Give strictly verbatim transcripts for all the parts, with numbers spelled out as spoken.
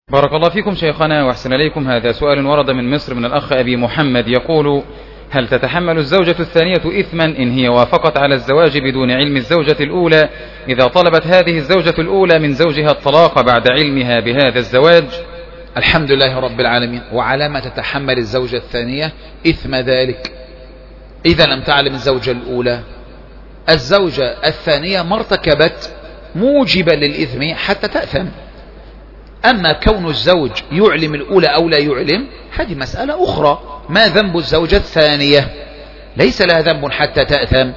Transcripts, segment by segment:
بارك الله فيكم شيخنا وأحسن إليكم. هذا سؤال ورد من مصر من الأخ أبي محمد يقول: هل تتحمل الزوجة الثانية إثما إن هي وافقت على الزواج بدون علم الزوجة الأولى إذا طلبت هذه الزوجة الأولى من زوجها الطلاق بعد علمها بهذا الزواج؟ الحمد لله رب العالمين. وعلى ما تتحمل الزوجة الثانية إثم ذلك إذا لم تعلم الزوجة الأولى؟ الزوجة الثانية ما ارتكبت موجبا للإثم حتى تأثم. أما كون الزوج يعلم الأولى أو لا يعلم هذه مسألة أخرى. ما ذنب الزوجة الثانية؟ ليس لها ذنب حتى تأثم.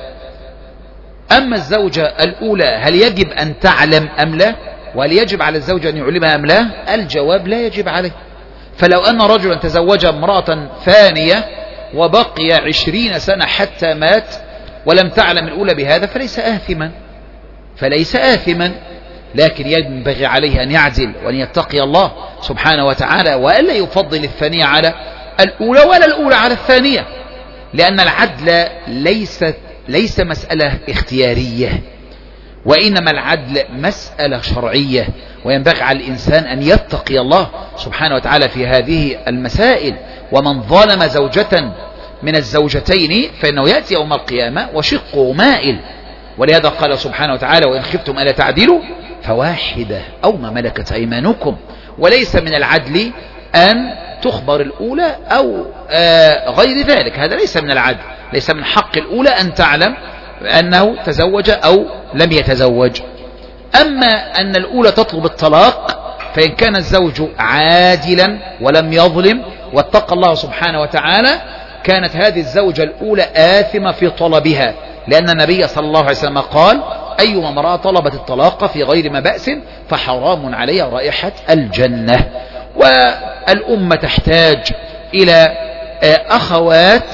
أما الزوجة الأولى هل يجب أن تعلم أم لا؟ وهل يجب على الزوج أن يعلمها أم لا؟ الجواب لا يجب عليه. فلو أن رجلا تزوج امرأة ثانية وبقي عشرين سنة حتى مات ولم تعلم الأولى بهذا فليس آثما فليس آثما لكن ينبغي عليه أن يعزل وأن يتقي الله سبحانه وتعالى وألا يفضل الثانية على الأولى ولا الأولى على الثانية، لأن العدل ليس ليس مسألة اختيارية، وإنما العدل مسألة شرعية، وينبغي على الإنسان أن يتقي الله سبحانه وتعالى في هذه المسائل. ومن ظلم زوجة من الزوجتين فإنه يأتي يوم القيامة وشقه مائل. ولهذا قال سبحانه وتعالى: وإن خفتم ألا تعدلوا فواحدة أو ما ملكت أيمانكم. وليس من العدل أن تخبر الأولى أو آه غير ذلك، هذا ليس من العدل. ليس من حق الأولى أن تعلم أنه تزوج أو لم يتزوج. أما أن الأولى تطلب الطلاق فإن كان الزوج عادلا ولم يظلم واتقى الله سبحانه وتعالى كانت هذه الزوجة الأولى آثمة في طلبها، لأن النبي صلى الله عليه وسلم قال: أيما امرأة طلبت الطلاق في غير ما بأس فحرام عليها رائحة الجنة. والأمة تحتاج إلى أخوات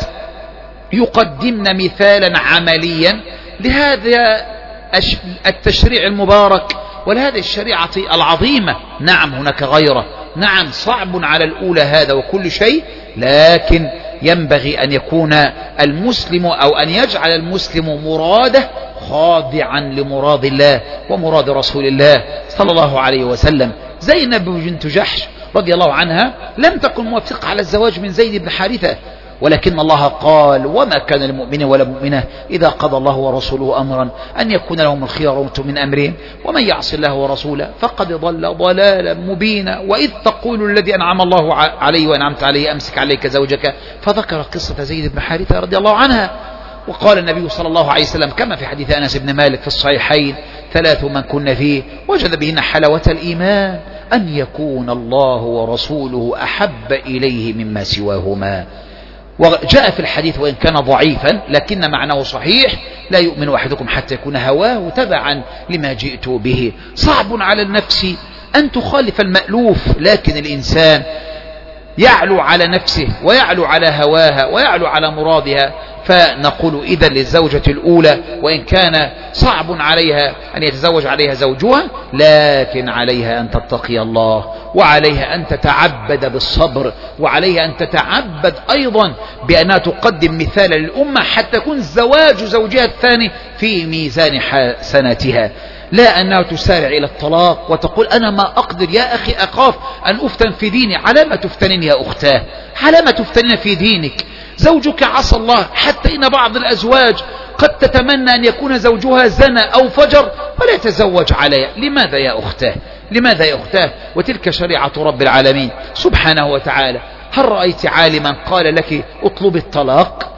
يقدمن مثالا عمليا لهذا التشريع المبارك ولهذه الشريعة العظيمة. نعم هناك غيره، نعم صعب على الأولى هذا وكل شيء، لكن ينبغي أن يكون المسلم أو أن يجعل المسلم مراده خاضعا لمراد الله ومراد رسول الله صلى الله عليه وسلم. زينب بنت جحش رضي الله عنها لم تكن موافقة على الزواج من زيد بن حارثة، ولكن الله قال: وما كان للمؤمن ولا مؤمنة إذا قضى الله ورسوله أمرا أن يكون لهم الخيرة من أمرهم ومن يعص الله ورسوله فقد ضل ضلالا مبينا. وإذ تقول الذي أنعم الله عليه وأنعمت عليه أمسك عليك زوجك، فذكر قصة زيد بن حارثة رضي الله عنها. وقال النبي صلى الله عليه وسلم كما في حديث أنس بن مالك في الصحيحين: ثلاث من كن فيه وجد بهن حلاوة الإيمان أن يكون الله ورسوله أحب إليه مما سواهما. وجاء في الحديث وإن كان ضعيفا لكن معناه صحيح: لا يؤمن أحدكم حتى يكون هواه تبعا لما جئت به. صعب على النفس أن تخالف المألوف، لكن الإنسان يعلو على نفسه ويعلو على هواها ويعلو على مرادها. فنقول إذن للزوجة الأولى وإن كان صعب عليها أن يتزوج عليها زوجها، لكن عليها أن تتقي الله، وعليها أن تتعبد بالصبر، وعليها أن تتعبد أيضا بأنها تقدم مثالا للأمة حتى يكون زواج زوجها الثاني في ميزان حسناتها، لا أنها تسارع إلى الطلاق وتقول: أنا ما أقدر يا أخي، أخاف أن أفتن في ديني. على ما تفتنين يا أختاه؟ على ما تفتنين في دينك؟ زوجك عصى الله، حتى إن بعض الأزواج قد تتمنى أن يكون زوجها زنى أو فجر ولا يتزوج عليها. لماذا يا أختاه؟ لماذا يا أختاه؟ وتلك شريعة رب العالمين سبحانه وتعالى. هل رأيت عالما قال لك اطلب الطلاق؟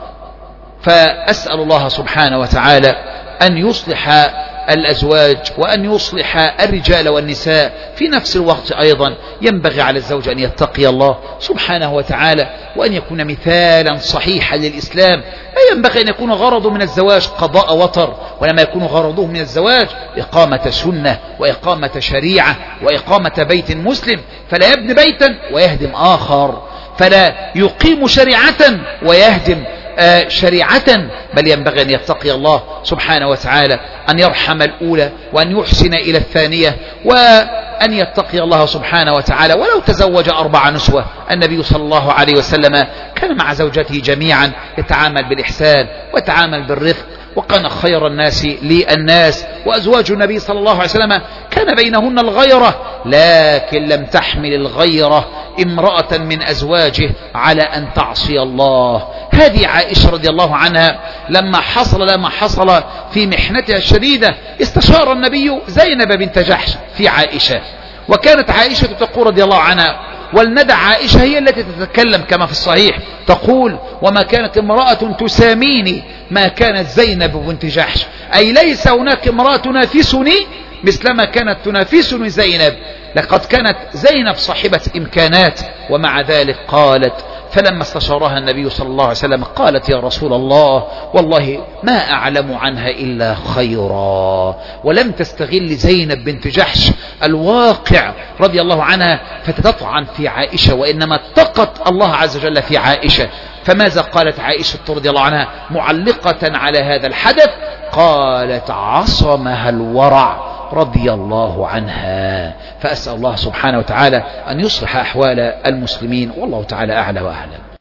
فأسأل الله سبحانه وتعالى أن يصلح الأزواج وأن يصلح الرجال والنساء. في نفس الوقت أيضا ينبغي على الزوج أن يتقي الله سبحانه وتعالى وأن يكون مثالا صحيحا للإسلام. لا ينبغي أن يكون غرضه من الزواج قضاء وطر، ولما يكون غرضه من الزواج إقامة سنة وإقامة شريعة وإقامة بيت مسلم. فلا يبني بيتا ويهدم آخر، فلا يقيم شريعة ويهدم شريعة، بل ينبغي أن يتقي الله سبحانه وتعالى، أن يرحم الأولى وأن يحسن إلى الثانية وأن يتقي الله سبحانه وتعالى. ولو تزوج أربع نسوة، النبي صلى الله عليه وسلم كان مع زوجته جميعا يتعامل بالإحسان ويتعامل بالرفق، وكان خير الناس للناس. وأزواج النبي صلى الله عليه وسلم كان بينهن الغيرة، لكن لم تحمل الغيرة امرأة من أزواجه على أن تعصي الله. هذه عائشة رضي الله عنها لما حصل لما حصل في محنتها الشديدة استشار النبي زينب بنت جحش في عائشة، وكانت عائشة تقول رضي الله عنها، ولندع عائشة هي التي تتكلم كما في الصحيح تقول: وما كانت امرأة تساميني ما كانت زينب بنت جحش، أي ليس هناك امرأة تنافسني مثلما كانت تنافسني زينب. لقد كانت زينب صاحبة إمكانات، ومع ذلك قالت فلما استشارها النبي صلى الله عليه وسلم قالت: يا رسول الله والله ما أعلم عنها إلا خيرا. ولم تستغل زينب بنت جحش الواقع رضي الله عنها فتتطعن في عائشة، وإنما اتقت الله عز وجل في عائشة. فماذا قالت عائشة رضي الله عنها معلقة على هذا الحدث؟ قالت: عصمها الورع رضي الله عنها. فأسأل الله سبحانه وتعالى أن يصلح أحوال المسلمين، والله تعالى أعلى وأعلم.